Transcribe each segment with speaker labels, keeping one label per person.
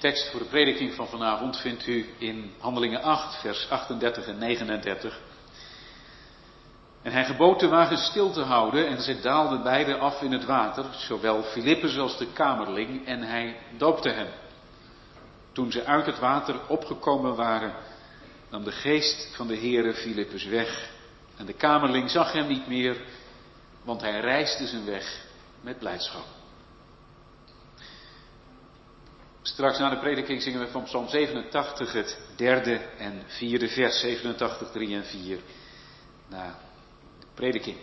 Speaker 1: tekst voor de prediking van vanavond vindt u in Handelingen 8, vers 38 en 39. En hij gebood de wagen stil te houden en zij daalden beiden af in het water, zowel Filippus als de kamerling, en hij doopte hem. Toen ze uit het water opgekomen waren, nam de geest van de Heere Filippus weg. En de kamerling zag hem niet meer, want hij reisde zijn weg met blijdschap. Straks na de prediking zingen we van Psalm 87 het derde en vierde vers, 87, 3 en 4, na de prediking.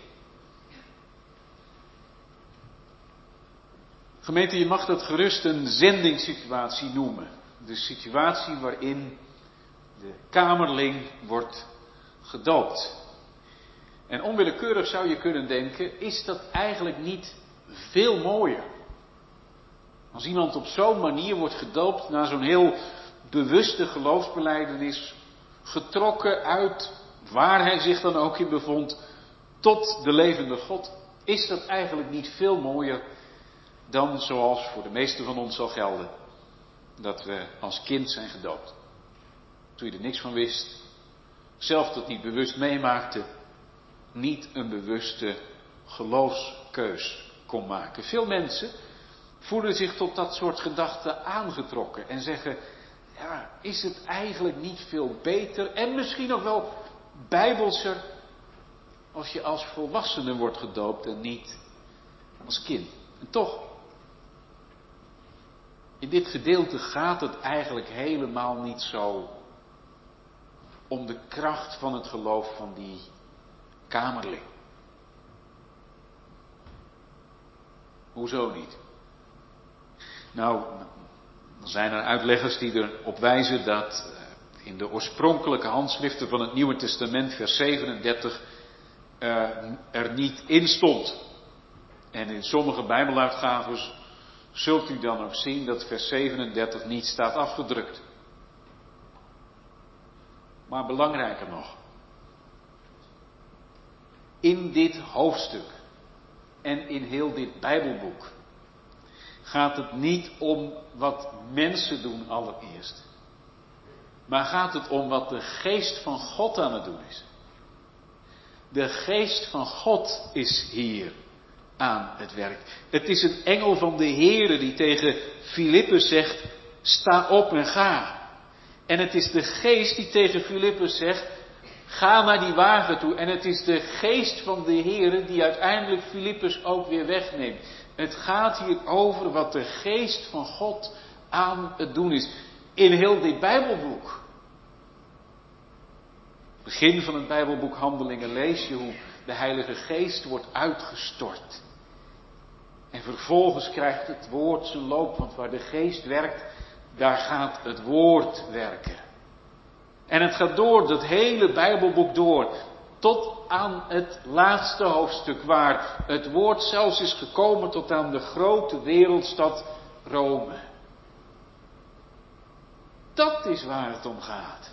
Speaker 1: Gemeente, je mag dat gerust een zendingssituatie noemen. De situatie waarin de kamerling wordt gedoopt. En onwillekeurig zou je kunnen denken, is dat eigenlijk niet veel mooier? Als iemand op zo'n manier wordt gedoopt, na zo'n heel bewuste geloofsbelijdenis, getrokken uit waar hij zich dan ook in bevond, tot de levende God, is dat eigenlijk niet veel mooier dan zoals voor de meesten van ons zal gelden, dat we als kind zijn gedoopt. Toen je er niks van wist, zelf dat niet bewust meemaakte, niet een bewuste geloofskeus kon maken. Veel mensen voelen zich tot dat soort gedachten aangetrokken en zeggen, ja, is het eigenlijk niet veel beter en misschien ook wel bijbelser als je als volwassene wordt gedoopt en niet als kind. En toch, in dit gedeelte gaat het eigenlijk helemaal niet zo om de kracht van het geloof van die kamerling. Hoezo niet? Nou, er zijn er uitleggers die erop wijzen dat in de oorspronkelijke handschriften van het Nieuwe Testament vers 37 er niet in stond. En in sommige bijbeluitgaves zult u dan ook zien dat vers 37 niet staat afgedrukt. Maar belangrijker nog, in dit hoofdstuk en in heel dit Bijbelboek gaat het niet om wat mensen doen allereerst, maar gaat het om wat de geest van God aan het doen is. De geest van God is hier aan het werk. Het is een engel van de Heere die tegen Filippus zegt, sta op en ga. En het is de geest die tegen Filippus zegt, ga naar die wagen toe. En het is de geest van de Heere die uiteindelijk Filippus ook weer wegneemt. Het gaat hier over wat de geest van God aan het doen is. In heel dit Bijbelboek. Begin van het Bijbelboek Handelingen lees je hoe de Heilige Geest wordt uitgestort. En vervolgens krijgt het woord zijn loop, want waar de geest werkt, daar gaat het woord werken. En het gaat door, dat hele Bijbelboek door, tot aan het laatste hoofdstuk, waar het woord zelfs is gekomen tot aan de grote wereldstad Rome. Dat is waar het om gaat.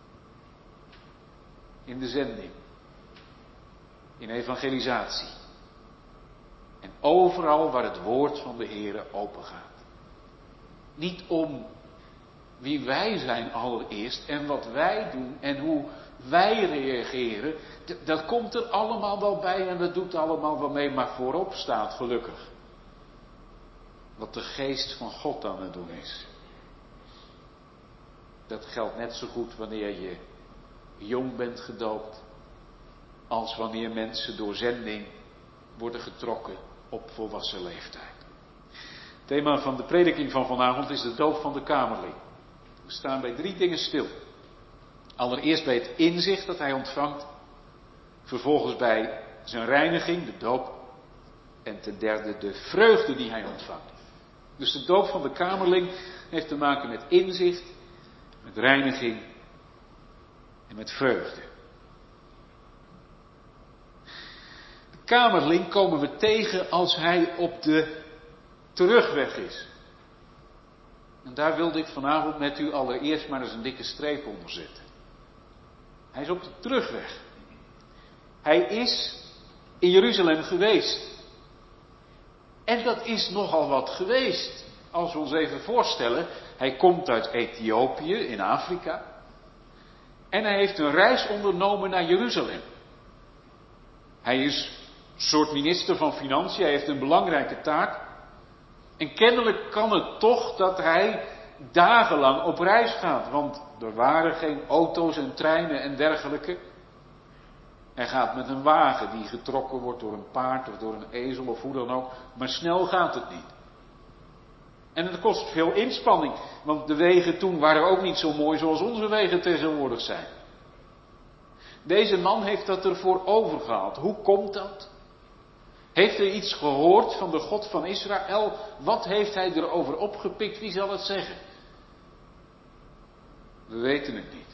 Speaker 1: In de zending. In evangelisatie. En overal waar het woord van de Heere open gaat. Niet om wie wij zijn allereerst en wat wij doen en hoe wij reageren. Dat komt er allemaal wel bij en dat doet allemaal wel mee, maar voorop staat gelukkig wat de geest van God aan het doen is. Dat geldt net zo goed wanneer je jong bent gedoopt, als wanneer mensen door zending worden getrokken op volwassen leeftijd. Het thema van de prediking van vanavond is de doop van de kamerling. We staan bij 3 dingen stil. Allereerst bij het inzicht dat hij ontvangt. Vervolgens bij zijn reiniging, de doop. En ten derde de vreugde die hij ontvangt. Dus de doop van de kamerling heeft te maken met inzicht, met reiniging en met vreugde. De kamerling komen we tegen als hij op de terugweg is. En daar wilde ik vanavond met u allereerst maar eens een dikke streep onder zetten. Hij is op de terugweg. Hij is in Jeruzalem geweest. En dat is nogal wat geweest. Als we ons even voorstellen, hij komt uit Ethiopië in Afrika en hij heeft een reis ondernomen naar Jeruzalem. Hij is een soort minister van Financiën, hij heeft een belangrijke taak. En kennelijk kan het toch dat hij dagenlang op reis gaat, want er waren geen auto's en treinen en dergelijke. Hij gaat met een wagen die getrokken wordt door een paard of door een ezel of hoe dan ook, maar snel gaat het niet. En het kost veel inspanning, want de wegen toen waren ook niet zo mooi zoals onze wegen tegenwoordig zijn. Deze man heeft dat ervoor overgehaald. Hoe komt dat? Heeft hij iets gehoord van de God van Israël? Wat heeft hij erover opgepikt? Wie zal het zeggen? We weten het niet.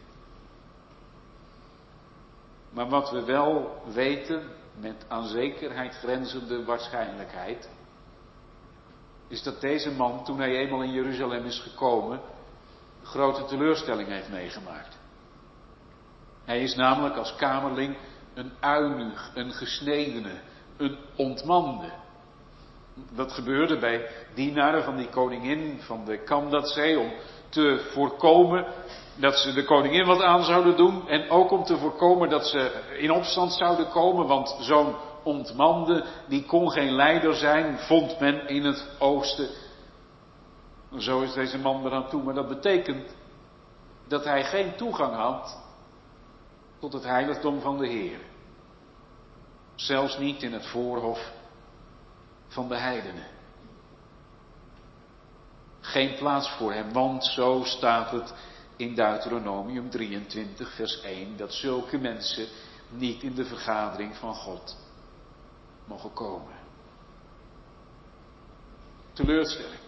Speaker 1: Maar wat we wel weten, met aan zekerheid grenzende waarschijnlijkheid, is dat deze man, toen hij eenmaal in Jeruzalem is gekomen, een grote teleurstelling heeft meegemaakt. Hij is namelijk als kamerling een uinig, een gesnedene, een ontmande. Dat gebeurde bij dienaren van die koningin van de Kandadzee om te voorkomen dat ze de koningin wat aan zouden doen en ook om te voorkomen dat ze in opstand zouden komen, want zo'n ontmande, die kon geen leider zijn, vond men in het oosten. Zo is deze man eraan toe, maar dat betekent dat hij geen toegang had tot het heiligdom van de Heer. Zelfs niet in het voorhof van de heidenen. Geen plaats voor hem, want zo staat het in Deuteronomium 23 vers 1, dat zulke mensen niet in de vergadering van God mogen komen. Teleurstelling.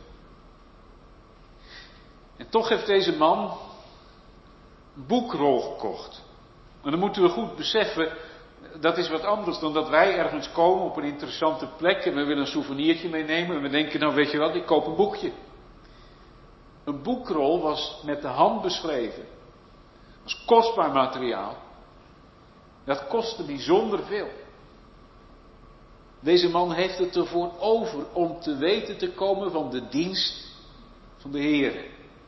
Speaker 1: En toch heeft deze man een boekrol gekocht. En dan moeten we goed beseffen, dat is wat anders dan dat wij ergens komen op een interessante plek en we willen een souvenirtje meenemen en we denken, nou weet je wat, ik koop een boekje. Een boekrol was met de hand beschreven. Dat was kostbaar materiaal. Dat kostte bijzonder veel. Deze man heeft het ervoor over om te weten te komen van de dienst van de Heer.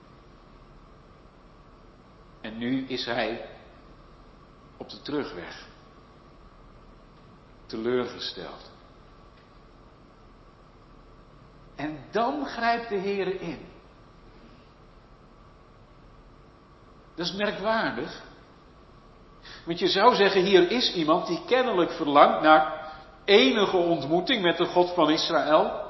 Speaker 1: En nu is hij op de terugweg. Teleurgesteld. En dan grijpt de Heer in. Dat is merkwaardig. Want je zou zeggen, hier is iemand die kennelijk verlangt naar enige ontmoeting met de God van Israël.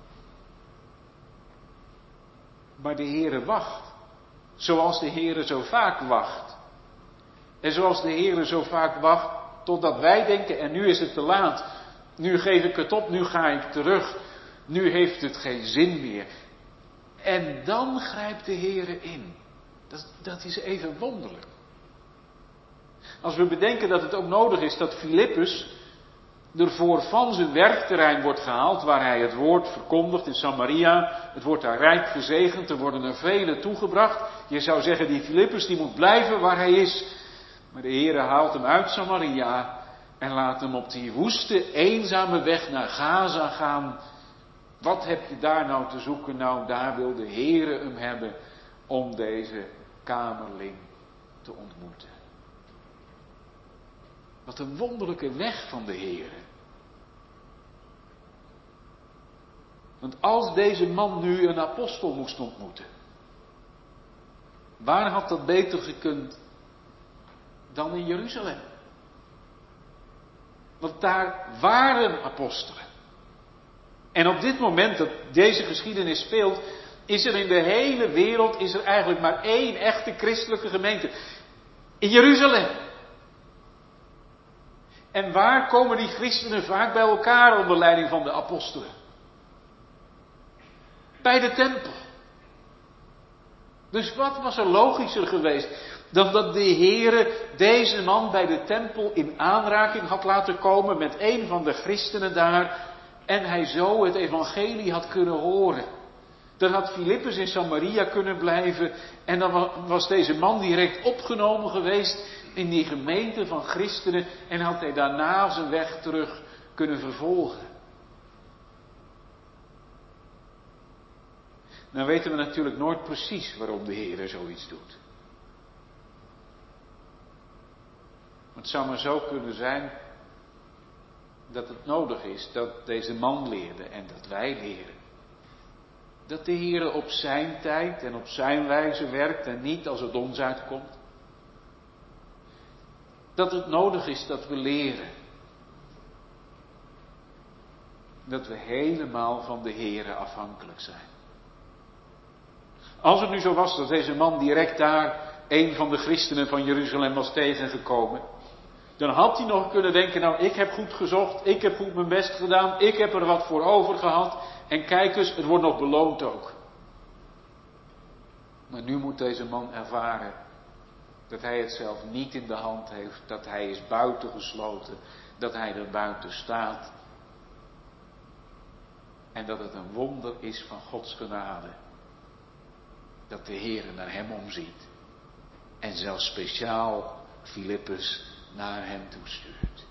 Speaker 1: Maar de Heere wacht. Zoals de Heere zo vaak wacht. En zoals de Heere zo vaak wacht totdat wij denken, en nu is het te laat. Nu geef ik het op, nu ga ik terug. Nu heeft het geen zin meer. En dan grijpt de Heere in. Dat is even wonderlijk. Als we bedenken dat het ook nodig is dat Filippus ervoor van zijn werkterrein wordt gehaald, waar hij het woord verkondigt in Samaria. Het wordt daar rijk gezegend, er worden er velen toegebracht. Je zou zeggen, die Filippus die moet blijven waar hij is. Maar de Heere haalt hem uit Samaria en laat hem op die woeste, eenzame weg naar Gaza gaan. Wat heb je daar nou te zoeken? Nou, daar wil de Heere hem hebben om deze kamerling te ontmoeten. Wat een wonderlijke weg van de Heere. Want als deze man nu een apostel moest ontmoeten, waar had dat beter gekund dan in Jeruzalem? Want daar waren apostelen. En op dit moment dat deze geschiedenis speelt, is er in de hele wereld eigenlijk maar één echte christelijke gemeente. In Jeruzalem. En waar komen die christenen vaak bij elkaar onder leiding van de apostelen? Bij de tempel. Dus wat was er logischer geweest dan dat de Heere deze man bij de tempel in aanraking had laten komen met een van de christenen daar en hij zo het evangelie had kunnen horen. Dan had Filippus in Samaria kunnen blijven en dan was deze man direct opgenomen geweest in die gemeente van christenen en had hij daarna zijn weg terug kunnen vervolgen. dan weten we natuurlijk nooit precies waarom de Heer zoiets doet. Het zou maar zo kunnen zijn dat het nodig is dat deze man leerde en dat wij leren. Dat de Heer op zijn tijd en op zijn wijze werkt en niet als het ons uitkomt. Dat het nodig is dat we leren. Dat we helemaal van de Heer afhankelijk zijn. Als het nu zo was dat deze man direct daar een van de christenen van Jeruzalem was tegengekomen, dan had hij nog kunnen denken, nou ik heb goed gezocht, ik heb goed mijn best gedaan, ik heb er wat voor over gehad en kijk eens, het wordt nog beloond ook. Maar nu moet deze man ervaren dat hij het zelf niet in de hand heeft, dat hij is buitengesloten, dat hij er buiten staat. En dat het een wonder is van Gods genade. Dat de Heer naar hem omziet. En zelfs speciaal Filippus naar hem toestuurt.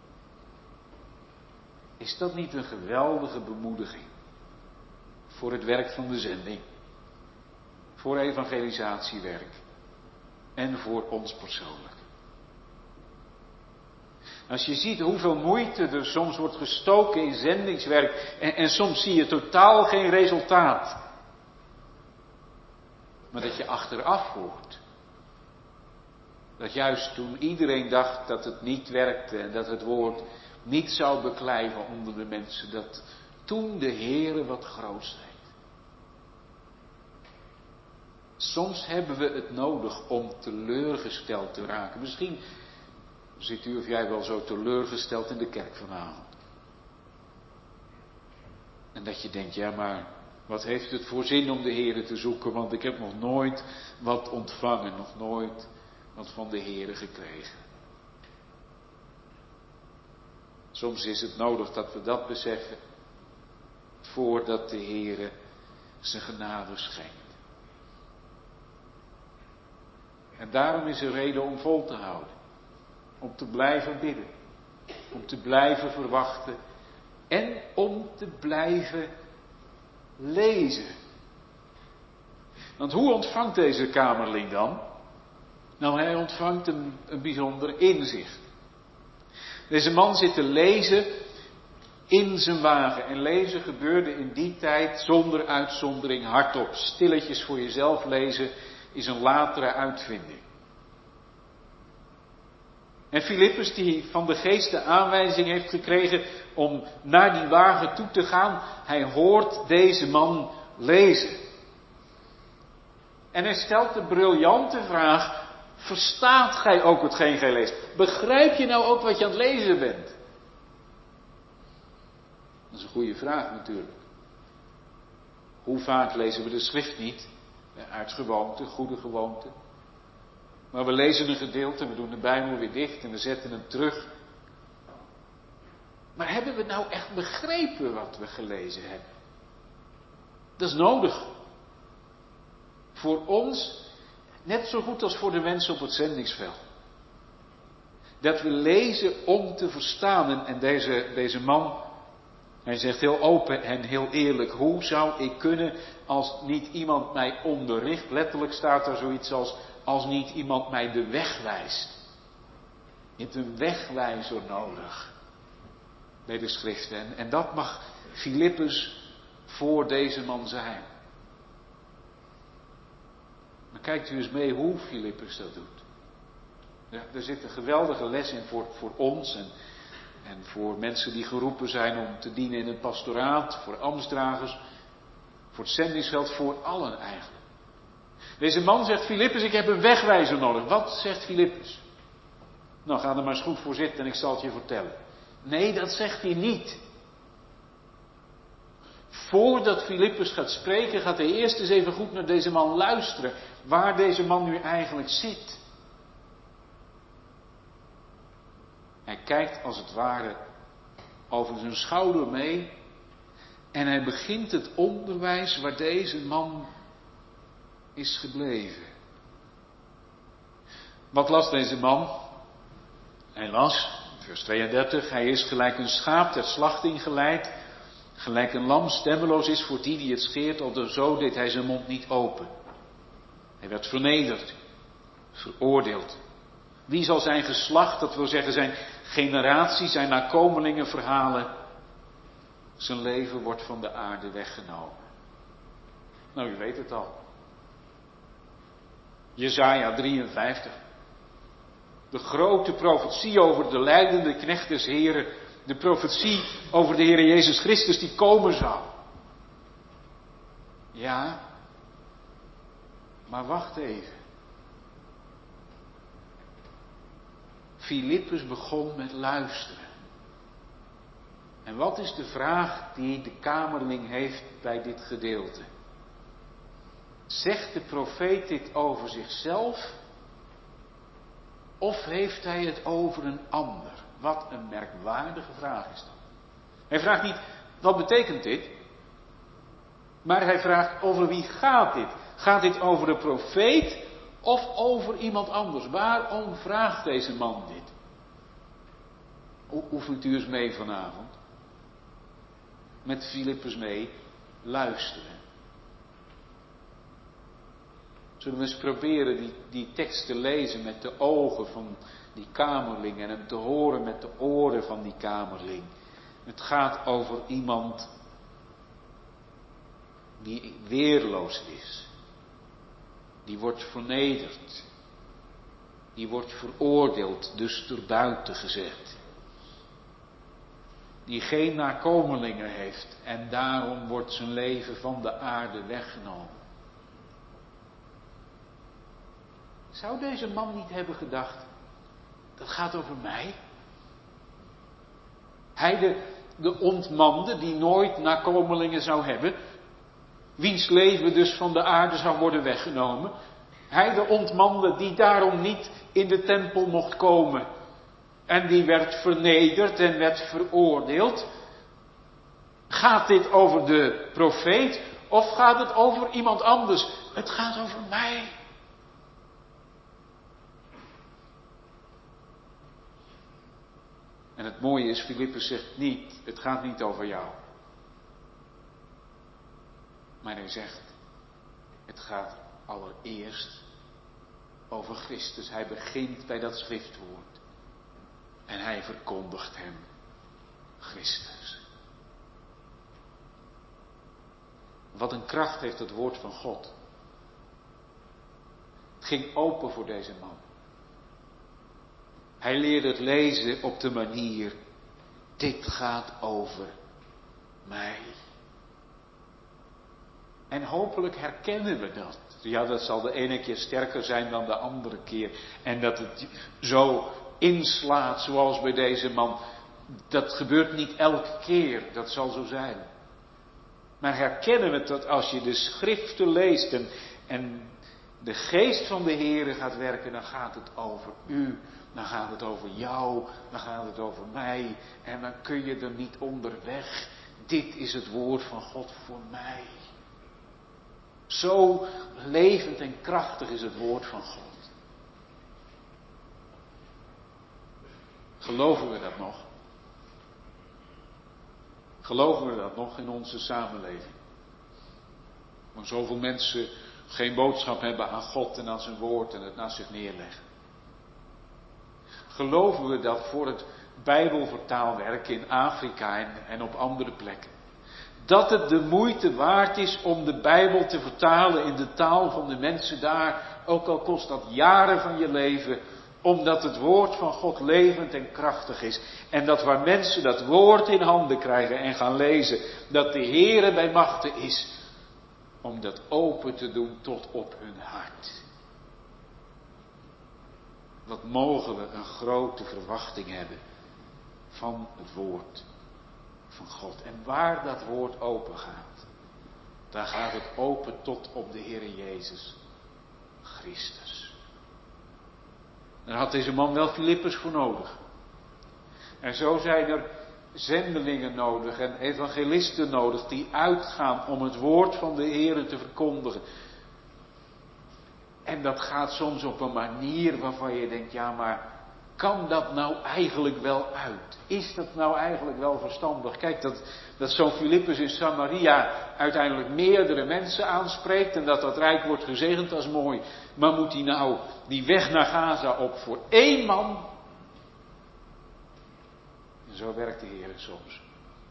Speaker 1: Is dat niet een geweldige bemoediging? Voor het werk van de zending. Voor evangelisatiewerk. En voor ons persoonlijk. Als je ziet hoeveel moeite er soms wordt gestoken in zendingswerk en soms zie je totaal geen resultaat. Maar dat je achteraf hoort. Dat juist toen iedereen dacht dat het niet werkte en dat het woord niet zou beklijven onder de mensen, dat toen de Heere wat groots deed. Soms hebben we het nodig om teleurgesteld te raken. Misschien zit u of jij wel zo teleurgesteld in de kerk vanavond. En dat je denkt, ja maar wat heeft het voor zin om de Heere te zoeken, want ik heb nog nooit wat ontvangen, nog nooit wat van de Heere gekregen. Soms is het nodig dat we dat beseffen, voordat de Heere zijn genade schenkt. En daarom is er reden om vol te houden. Om te blijven bidden. Om te blijven verwachten. En om te blijven lezen. Want hoe ontvangt deze kamerling dan? Nou, hij ontvangt een bijzonder inzicht. Deze man zit te lezen in zijn wagen. En lezen gebeurde in die tijd zonder uitzondering hardop. Stilletjes voor jezelf lezen is een latere uitvinding. En Filippus, die van de geest de aanwijzing heeft gekregen om naar die wagen toe te gaan, hij hoort deze man lezen. En hij stelt de briljante vraag, verstaat gij ook hetgeen gij leest? Begrijp je nou ook wat je aan het lezen bent? Dat is een goede vraag natuurlijk. Hoe vaak lezen we de schrift niet? Uit gewoonte, goede gewoonte. Maar we lezen een gedeelte, we doen de Bijbel weer dicht en we zetten hem terug. Maar hebben we nou echt begrepen wat we gelezen hebben? Dat is nodig. Voor ons, net zo goed als voor de mensen op het zendingsveld. Dat we lezen om te verstaan. En deze man, hij zegt heel open en heel eerlijk, hoe zou ik kunnen als niet iemand mij onderricht? Letterlijk staat er zoiets als niet iemand mij de weg wijst. Je hebt een wegwijzer nodig bij de schriften. En dat mag Filippus voor deze man zijn. Maar kijkt u eens mee hoe Filippus dat doet. Ja, er zit een geweldige les in voor ons en voor mensen die geroepen zijn om te dienen in het pastoraat, voor ambtsdragers, voor het zendingsveld, voor allen eigenlijk. Deze man zegt, Filippus, ik heb een wegwijzer nodig. Wat zegt Filippus? Nou, ga er maar eens goed voor zitten en ik zal het je vertellen. Nee, dat zegt hij niet. Voordat Filippus gaat spreken, gaat hij eerst eens even goed naar deze man luisteren. Waar deze man nu eigenlijk zit. Hij kijkt als het ware over zijn schouder mee. En hij begint het onderwijs waar deze man is gebleven. Wat las deze man? Hij las, vers 32, hij is gelijk een schaap ter slachting geleid. Gelijk een lam stemmeloos is voor die het scheert, zo deed hij zijn mond niet open. Hij werd vernederd, veroordeeld. Wie zal zijn geslacht, dat wil zeggen zijn generatie, zijn nakomelingen verhalen? Zijn leven wordt van de aarde weggenomen. Nou, u weet het al. Jesaja 53. De grote profetie over de lijdende knecht des Heren. De profetie over de Heer Jezus Christus die komen zou. Ja, maar wacht even. Filippus begon met luisteren. En wat is de vraag die de kamerling heeft bij dit gedeelte? Zegt de profeet dit over zichzelf? Of heeft hij het over een ander? Wat een merkwaardige vraag is dat. Hij vraagt niet, wat betekent dit? Maar hij vraagt, over wie gaat dit? Gaat dit over de profeet of over iemand anders? Waarom vraagt deze man dit? Oefent u eens mee vanavond? Met Filippus mee, luisteren. Zullen we eens proberen die tekst te lezen met de ogen van die kamerling en hem te horen met de oren van die kamerling. Het gaat over iemand die weerloos is. Die wordt vernederd. Die wordt veroordeeld, dus erbuiten gezet. Die geen nakomelingen heeft en daarom wordt zijn leven van de aarde weggenomen. Zou deze man niet hebben gedacht, dat gaat over mij? Hij de ontmande die nooit nakomelingen zou hebben, wiens leven dus van de aarde zou worden weggenomen. Hij de ontmande die daarom niet in de tempel mocht komen en die werd vernederd en werd veroordeeld. Gaat dit over de profeet of gaat het over iemand anders? Het gaat over mij. En het mooie is, Filippus zegt niet, het gaat niet over jou. Maar hij zegt, het gaat allereerst over Christus. Hij begint bij dat schriftwoord. En hij verkondigt hem Christus. Wat een kracht heeft het woord van God. Het ging open voor deze man. Hij leerde het lezen op de manier, dit gaat over mij. En hopelijk herkennen we dat. Ja, dat zal de ene keer sterker zijn dan de andere keer. En dat het zo inslaat zoals bij deze man. Dat gebeurt niet elke keer, dat zal zo zijn. Maar herkennen we dat als je de schriften leest en de geest van de Heere gaat werken, dan gaat het over u, dan gaat het over jou, dan gaat het over mij. En dan kun je er niet onderweg. Dit is het woord van God voor mij. Zo levend en krachtig is het woord van God. Geloven we dat nog? Geloven we dat nog in onze samenleving? Waar zoveel mensen geen boodschap hebben aan God en aan zijn woord en het naast zich neerleggen. Geloven we dat voor het Bijbelvertaalwerk in Afrika en op andere plekken? Dat het de moeite waard is om de Bijbel te vertalen in de taal van de mensen daar, ook al kost dat jaren van je leven, omdat het woord van God levend en krachtig is. En dat waar mensen dat woord in handen krijgen en gaan lezen, dat de Heere bij machte is om dat open te doen tot op hun hart. Wat mogen we een grote verwachting hebben van het woord van God. En waar dat woord open gaat, daar gaat het open tot op de Heere Jezus Christus. Daar had deze man wel Filippus voor nodig. En zo zijn er zendelingen nodig en evangelisten nodig die uitgaan om het woord van de Heere te verkondigen. En dat gaat soms op een manier waarvan je denkt, ja maar kan dat nou eigenlijk wel uit? Is dat nou eigenlijk wel verstandig? Kijk, dat zo'n Filippus in Samaria uiteindelijk meerdere mensen aanspreekt en dat rijk wordt gezegend, dat is mooi. Maar moet hij nou die weg naar Gaza op voor 1 man? En zo werkt de Heer soms.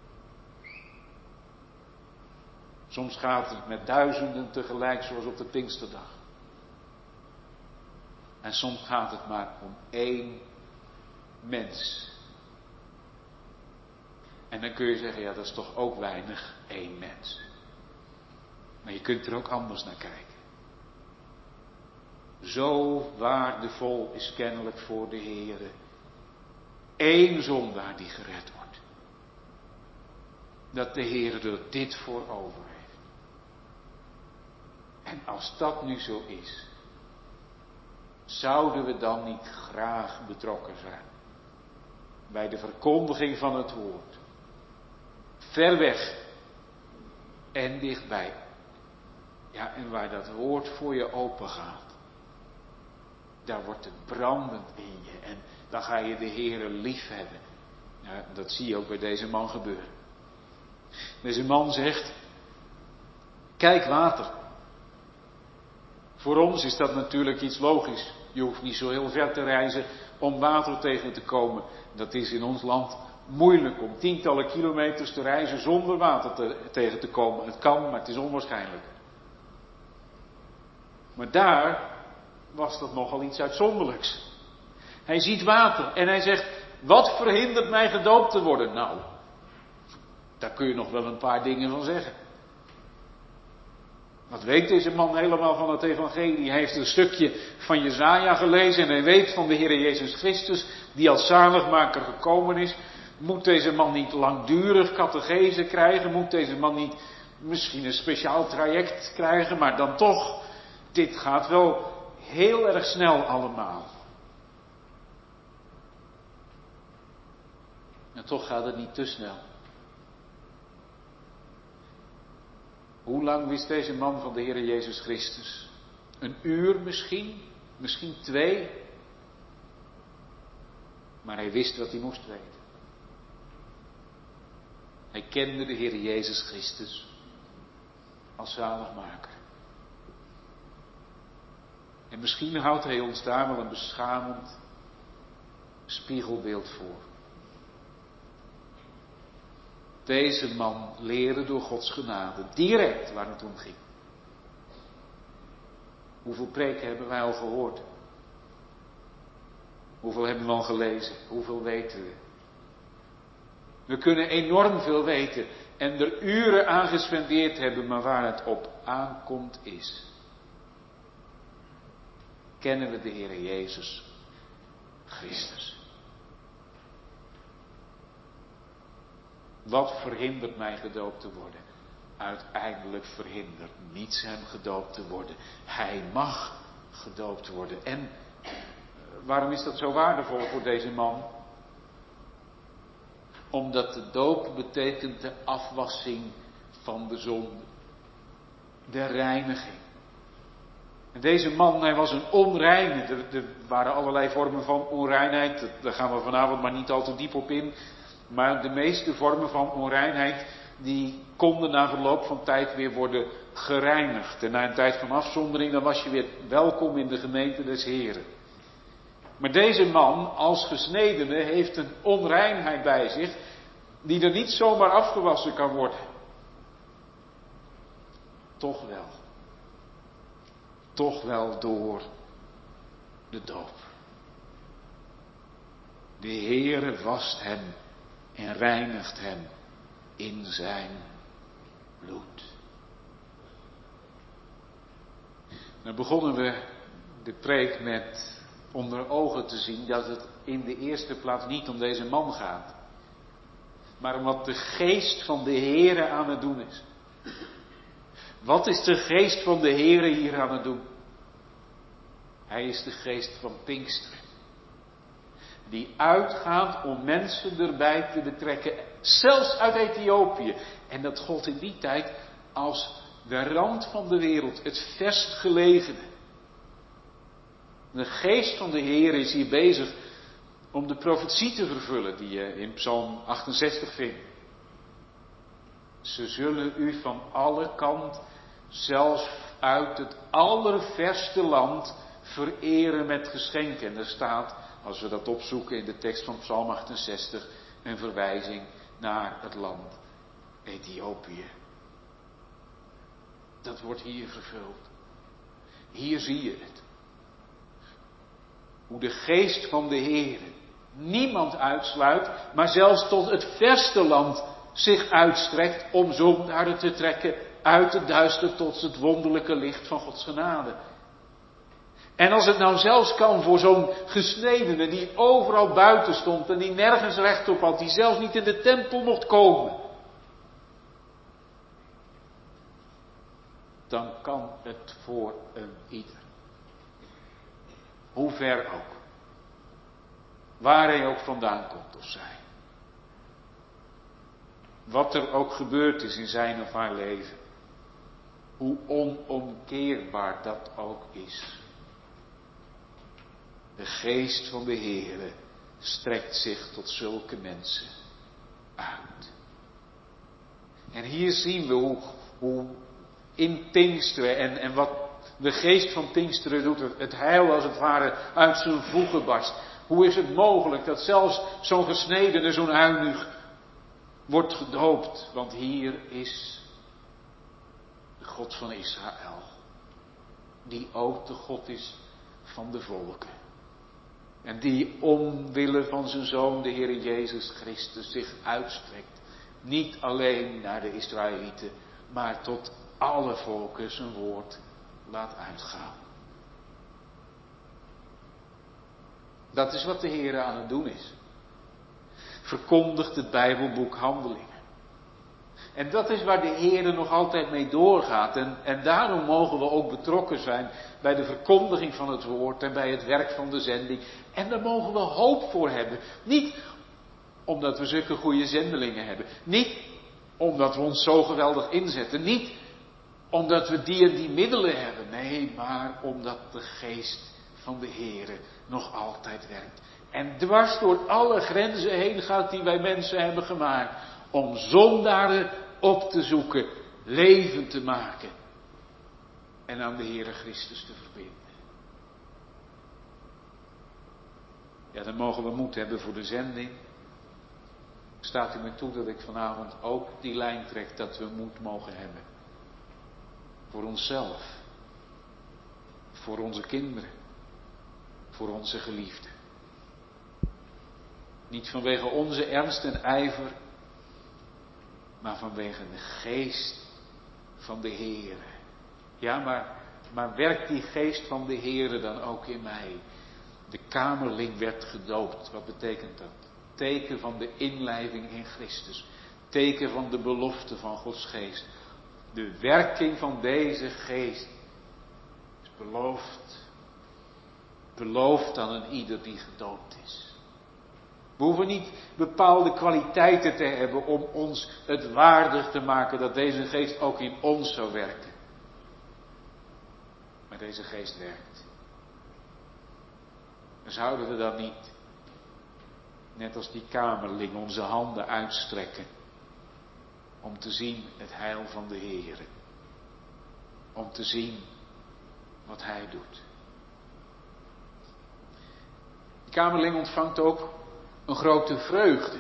Speaker 1: Soms gaat het met duizenden tegelijk, zoals op de Pinksterdag. En soms gaat het maar om 1 mens. En dan kun je zeggen, ja, dat is toch ook weinig, 1 mens. Maar je kunt er ook anders naar kijken. Zo waardevol is kennelijk voor de Heere 1 zondaar die gered wordt. Dat de Heere er dit voor over heeft. En als dat nu zo is, zouden we dan niet graag betrokken zijn bij de verkondiging van het woord? Ver weg en dichtbij. Ja, en waar dat woord voor je open gaat, daar wordt het brandend in je en dan ga je de Heere lief hebben. Ja, dat zie je ook bij deze man gebeuren. Deze man zegt, kijk water. Voor ons is dat natuurlijk iets logisch. Je hoeft niet zo heel ver te reizen om water tegen te komen. Dat is in ons land moeilijk om tientallen kilometers te reizen zonder water tegen te komen. Het kan, maar het is onwaarschijnlijk. Maar daar was dat nogal iets uitzonderlijks. Hij ziet water en hij zegt, wat verhindert mij gedoopt te worden? Nou, daar kun je nog wel een paar dingen van zeggen. Wat weet deze man helemaal van het evangelie? Hij heeft een stukje van Jesaja gelezen en hij weet van de Heer Jezus Christus, die als zaligmaker gekomen is. Moet deze man niet langdurig catechese krijgen? Moet deze man niet misschien een speciaal traject krijgen? Maar dan toch, dit gaat wel heel erg snel allemaal. En toch gaat het niet te snel. Hoe lang wist deze man van de Heer Jezus Christus? 1 uur misschien? Misschien 2? Maar hij wist wat hij moest weten. Hij kende de Heer Jezus Christus als zaligmaker. En misschien houdt hij ons daar wel een beschamend spiegelbeeld voor. Deze man leerde door Gods genade direct waar het om ging. Hoeveel preken hebben wij al gehoord? Hoeveel hebben we al gelezen? Hoeveel weten we? We kunnen enorm veel weten en er uren aan gespendeerd hebben, maar waar het op aankomt is. Kennen we de Heer Jezus Christus? Wat verhindert mij gedoopt te worden? Uiteindelijk verhindert niets hem gedoopt te worden. Hij mag gedoopt worden. En waarom is dat zo waardevol voor deze man? Omdat de doop betekent de afwassing van de zonde. De reiniging. En deze man, hij was een onreine. Er waren allerlei vormen van onreinheid. Daar gaan we vanavond maar niet al te diep op in. Maar de meeste vormen van onreinheid, die konden na verloop van tijd weer worden gereinigd. En na een tijd van afzondering, dan was je weer welkom in de gemeente des Heren. Maar deze man, als gesnedene, heeft een onreinheid bij zich, die er niet zomaar afgewassen kan worden. Toch wel. Toch wel door de doop. De Heere wast hem en reinigt hem in zijn bloed. Dan begonnen we de preek met onder ogen te zien dat het in de eerste plaats niet om deze man gaat, maar om wat de geest van de Heere aan het doen is. Wat is de geest van de Heere hier aan het doen? Hij is de geest van Pinksteren. Die uitgaat om mensen erbij te betrekken, zelfs uit Ethiopië. En dat gold in die tijd als de rand van de wereld, het verst gelegene. De geest van de Heer is hier bezig om de profetie te vervullen die je in Psalm 68 vindt. Ze zullen u van alle kanten, zelfs uit het allerverste land, vereren met geschenken. En er staat, als we dat opzoeken in de tekst van Psalm 68, een verwijzing naar het land Ethiopië. Dat wordt hier vervuld. Hier zie je het. Hoe de geest van de Heer niemand uitsluit, maar zelfs tot het verste land zich uitstrekt om zondaren te trekken uit het duister tot het wonderlijke licht van Gods genade. En als het nou zelfs kan voor zo'n gesnedene die overal buiten stond en die nergens recht op had, die zelfs niet in de tempel mocht komen, dan kan het voor een ieder. Hoe ver ook. Waar hij ook vandaan komt of zij. Wat er ook gebeurd is in zijn of haar leven. Hoe onomkeerbaar dat ook is. De geest van de Heere strekt zich tot zulke mensen uit. En hier zien we hoe in Pinksteren en wat de geest van Pinksteren doet, het heil als het ware uit zijn voegen barst. Hoe is het mogelijk dat zelfs zo'n gesnedene, zo'n eunuch wordt gedoopt? Want hier is de God van Israël, die ook de God is van de volken. En die omwille van zijn Zoon, de Heer Jezus Christus, zich uitstrekt. Niet alleen naar de Israëlieten, maar tot alle volken zijn woord laat uitgaan. Dat is wat de Heer aan het doen is. Verkondigt het Bijbelboek Handelingen. En dat is waar de Heer nog altijd mee doorgaat. En daarom mogen we ook betrokken zijn bij de verkondiging van het woord en bij het werk van de zending. En daar mogen we hoop voor hebben. Niet omdat we zulke goede zendelingen hebben. Niet omdat we ons zo geweldig inzetten. Niet omdat we die en die middelen hebben. Nee, maar omdat de geest van de Heer nog altijd werkt. En dwars door alle grenzen heen gaat die wij mensen hebben gemaakt. Om zondaren op te zoeken, levend te maken. En aan de Heere Christus te verbinden. Ja, dan mogen we moed hebben voor de zending. Staat u me toe dat ik vanavond ook die lijn trek dat we moed mogen hebben. Voor onszelf. Voor onze kinderen. Voor onze geliefden. Niet vanwege onze ernst en ijver, maar vanwege de geest van de Heere. Ja, maar werkt die geest van de Heere dan ook in mij? De kamerling werd gedoopt. Wat betekent dat? Teken van de inlijving in Christus. Teken van de belofte van Gods geest. De werking van deze geest is beloofd. Beloofd aan een ieder die gedoopt is. We hoeven niet bepaalde kwaliteiten te hebben om ons het waardig te maken dat deze geest ook in ons zou werken. Maar deze geest werkt. En zouden we dan niet, net als die kamerling, onze handen uitstrekken om te zien het heil van de Heer. Om te zien wat Hij doet. Die kamerling ontvangt ook een grote vreugde.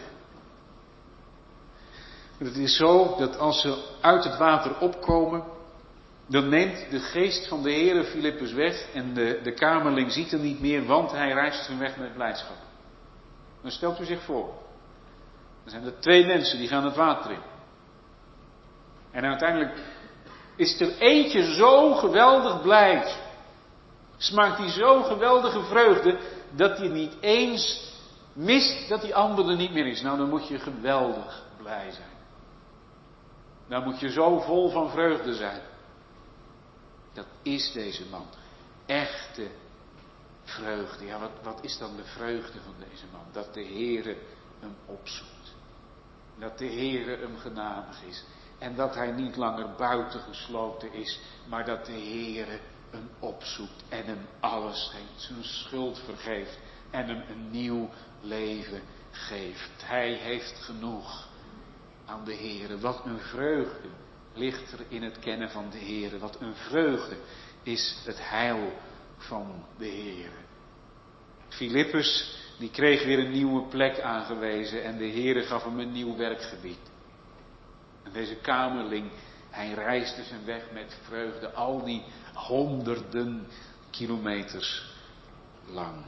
Speaker 1: Het is zo dat als ze uit het water opkomen, dan neemt de geest van de Heere Filippus weg en de kamerling ziet hem niet meer, want hij reist zijn weg met blijdschap. Dan stelt u zich voor, er zijn er 2 mensen die gaan het water in. En uiteindelijk is er eentje zo geweldig blij, smaakt hij zo geweldige vreugde, dat hij niet eens mist dat die andere er niet meer is. Nou, dan moet je geweldig blij zijn. Dan moet je zo vol van vreugde zijn. Dat is deze man. Echte vreugde. Ja, wat is dan de vreugde van deze man? Dat de Heere hem opzoekt. Dat de Heere hem genadig is. En dat hij niet langer buitengesloten is. Maar dat de Heere hem opzoekt en hem alles schenkt. Zijn schuld vergeeft. en hem een nieuw leven geeft. Hij heeft genoeg aan de Heere. Wat een vreugde ligt er in het kennen van de Heere. Wat een vreugde is het heil van de Heere. Filippus, die kreeg weer een nieuwe plek aangewezen en de Heere gaf hem een nieuw werkgebied. En deze kamerling, hij reisde zijn weg met vreugde, al die honderden kilometers lang.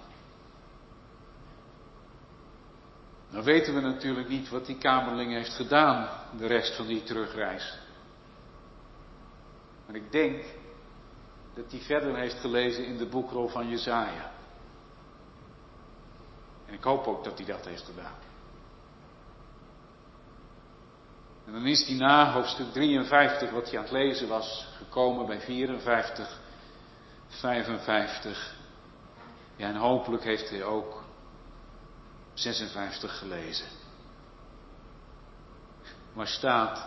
Speaker 1: Nou weten we natuurlijk niet wat die kamerling heeft gedaan de rest van die terugreis. Maar ik denk dat hij verder heeft gelezen in de boekrol van Jesaja. En ik hoop ook dat hij dat heeft gedaan. En dan is hij na hoofdstuk 53, wat hij aan het lezen was, gekomen bij 54, 55. Ja, en hopelijk heeft hij ook 56 gelezen. Maar staat: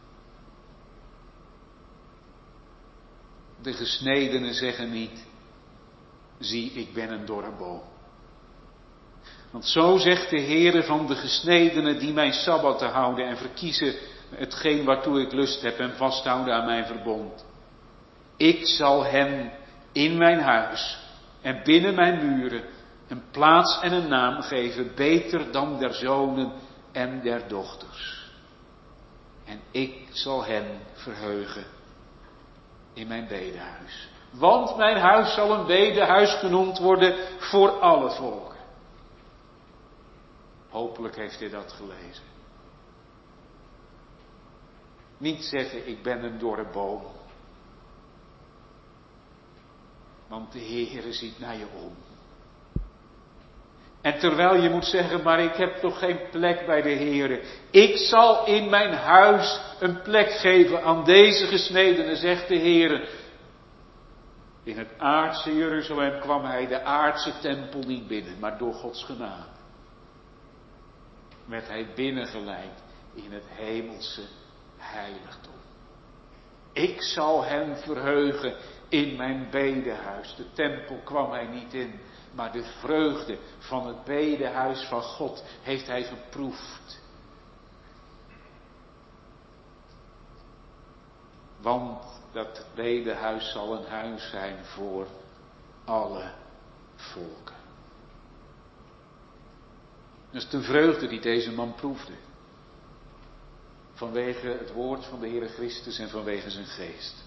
Speaker 1: de gesnedenen zeggen niet: zie, ik ben een dorre boom. Want zo zegt de Heere van de gesnedenen die mijn sabbatten houden en verkiezen hetgeen waartoe ik lust heb en vasthouden aan mijn verbond. Ik zal hen in mijn huis en binnen mijn muren een plaats en een naam geven, beter dan der zonen en der dochters. En ik zal hen verheugen in mijn bedehuis. Want mijn huis zal een bedehuis genoemd worden voor alle volken. Hopelijk heeft hij dat gelezen. Niet zeggen, ik ben een dorre boom. Want de Heere ziet naar je om. En terwijl je moet zeggen, maar ik heb toch geen plek bij de Heere. Ik zal in mijn huis een plek geven aan deze gesnedenen, zegt de Heere. In het aardse Jeruzalem kwam hij de aardse tempel niet binnen, maar door Gods genade werd hij binnengeleid in het hemelse heiligdom. Ik zal hem verheugen in mijn bedehuis. De tempel kwam hij niet in, maar de vreugde van het bedehuis van God heeft hij geproefd. Want dat bedehuis zal een huis zijn voor alle volken. Dat is de vreugde die deze man proefde. Vanwege het woord van de Heere Christus en vanwege zijn geest.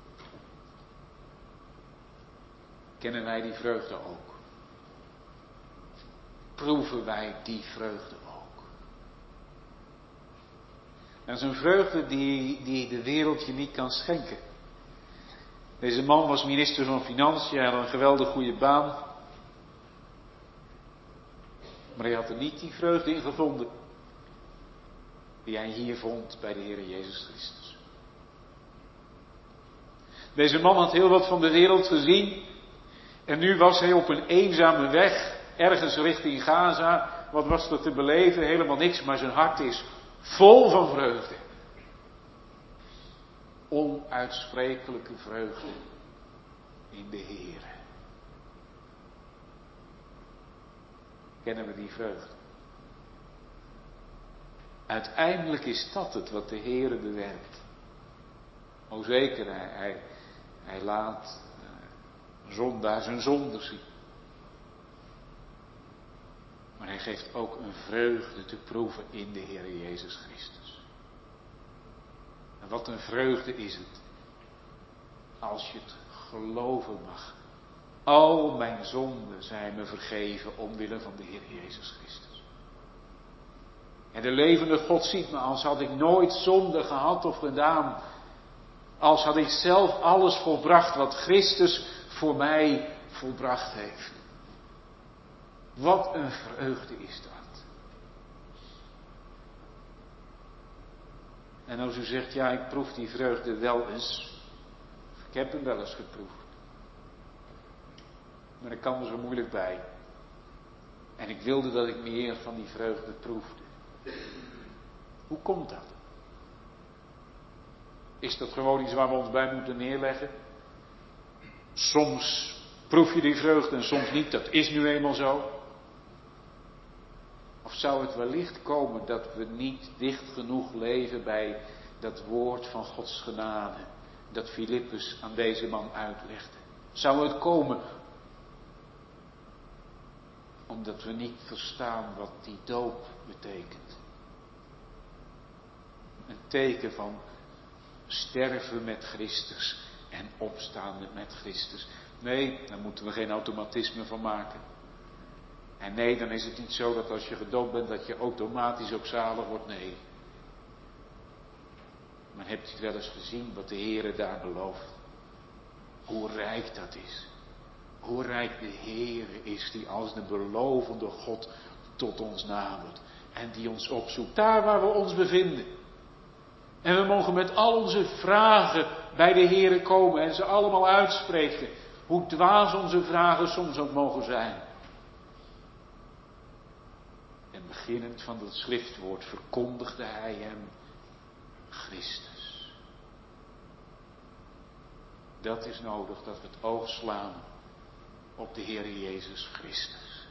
Speaker 1: Kennen wij die vreugde ook? Proeven wij die vreugde ook? Dat is een vreugde die de wereld je niet kan schenken. Deze man was minister van Financiën, hij had een geweldig goede baan. Maar hij had er niet die vreugde in gevonden die hij hier vond bij de Heere Jezus Christus. Deze man had heel wat van de wereld gezien en nu was hij op een eenzame weg, ergens richting Gaza. Wat was er te beleven? Helemaal niks, maar zijn hart is vol van vreugde. Onuitsprekelijke vreugde in de Heere. Kennen we die vreugde? Uiteindelijk is dat het wat de Heere bewerkt. O zeker, hij laat zondaar zijn zonde zien. Maar hij geeft ook een vreugde te proeven in de Heere Jezus Christus. En wat een vreugde is het, als je het geloven mag. Al mijn zonden zijn me vergeven omwille van de Heer Jezus Christus. En de levende God ziet me als had ik nooit zonde gehad of gedaan. Als had ik zelf alles volbracht wat Christus voor mij volbracht heeft. Wat een vreugde is dat. En als u zegt, ja, ik proef die vreugde wel eens. Ik heb hem wel eens geproefd. Maar ik kan er zo moeilijk bij. En ik wilde dat ik meer van die vreugde proefde. Hoe komt dat? Is dat gewoon iets waar we ons bij moeten neerleggen? Soms proef je die vreugde en soms niet. Dat is nu eenmaal zo. zou het wellicht komen dat we niet dicht genoeg leven bij dat woord van Gods genade, dat Filippus aan deze man uitlegde? Zou het komen omdat we niet verstaan wat die doop betekent? Een teken van sterven met Christus en opstaan met Christus. Nee, daar moeten we geen automatisme van maken. En nee, dan is het niet zo dat als je gedoopt bent dat je automatisch ook zalig wordt. Nee. Maar hebt u het wel eens gezien wat de Heere daar belooft? Hoe rijk dat is. Hoe rijk de Heere is die als de belovende God tot ons nadert. En die ons opzoekt daar waar we ons bevinden. En we mogen met al onze vragen bij de Heere komen en ze allemaal uitspreken. Hoe dwaas onze vragen soms ook mogen zijn. En beginnend van dat schriftwoord verkondigde hij hem Christus. Dat is nodig, dat we het oog slaan op de Heere Jezus Christus.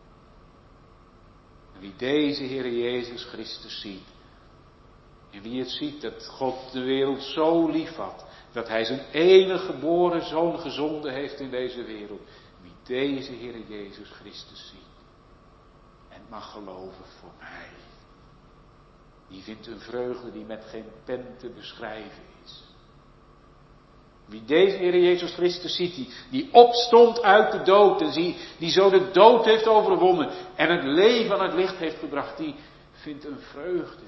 Speaker 1: En wie deze Heere Jezus Christus ziet, en wie het ziet dat God de wereld zo lief had, dat hij zijn enige geboren zoon gezonden heeft in deze wereld. Wie deze Heere Jezus Christus ziet en mag geloven voor mij, die vindt een vreugde die met geen pen te beschrijven is. Wie deze Heere Jezus Christus ziet, die opstond uit de dood en die zo de dood heeft overwonnen en het leven aan het licht heeft gebracht, die vindt een vreugde,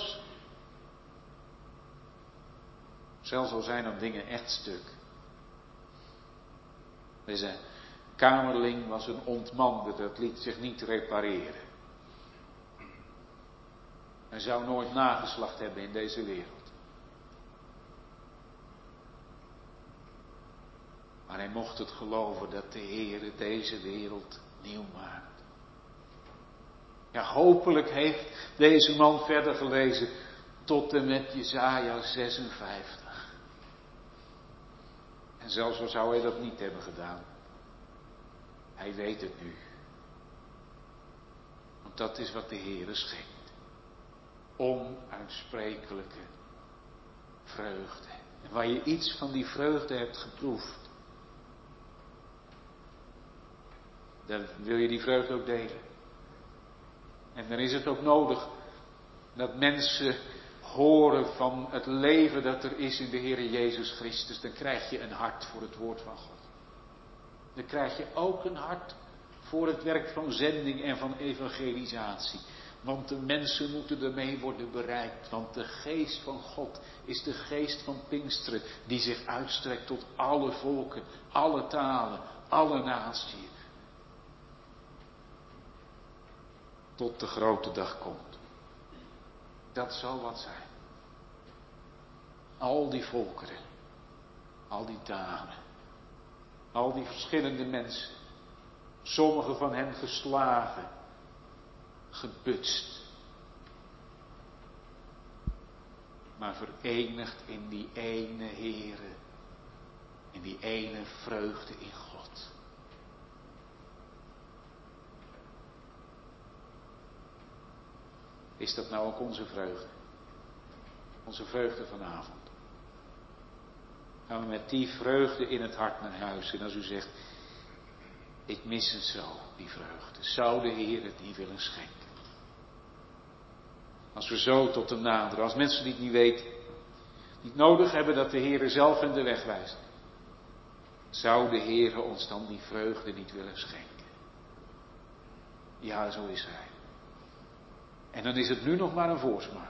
Speaker 1: zelfs al zijn er dingen echt stuk. Deze kamerling was een ontmande, dat liet zich niet repareren. Hij zou nooit nageslacht hebben in deze wereld. Maar hij mocht het geloven dat de Heere deze wereld nieuw maakt. Ja, hopelijk heeft deze man verder gelezen tot en met Jesaja 56. En zelfs al zou hij dat niet hebben gedaan. Hij weet het nu. Want dat is wat de Heere schenkt. Onuitsprekelijke vreugde. En waar je iets van die vreugde hebt geproefd, dan wil je die vreugde ook delen. En dan is het ook nodig dat mensen horen van het leven dat er is in de Heere Jezus Christus. Dan krijg je een hart voor het woord van God. Dan krijg je ook een hart voor het werk van zending en van evangelisatie. Want de mensen moeten ermee worden bereikt. Want de geest van God is de geest van Pinksteren die zich uitstrekt tot alle volken, alle talen, alle naties. Tot de grote dag komt. Dat zal wat zijn. Al die volkeren, al die talen, al die verschillende mensen, sommigen van hen geslagen, gebutst, maar verenigd in die ene Heere, in die ene vreugde in God. Is dat nou ook onze vreugde? Onze vreugde vanavond. Gaan we met die vreugde in het hart naar huis. En als u zegt, ik mis het zo, die vreugde. Zou de Heer het niet willen schenken? Als we zo tot hem naderen. Als mensen die het niet weten. Niet nodig hebben dat de Heer zelf hen de weg wijst. Zou de Heer ons dan die vreugde niet willen schenken? Ja, zo is Hij. En dan is het nu nog maar een voorsmaak.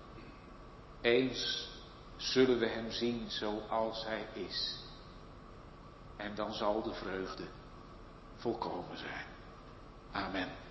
Speaker 1: Eens zullen we hem zien zoals hij is. En dan zal de vreugde volkomen zijn. Amen.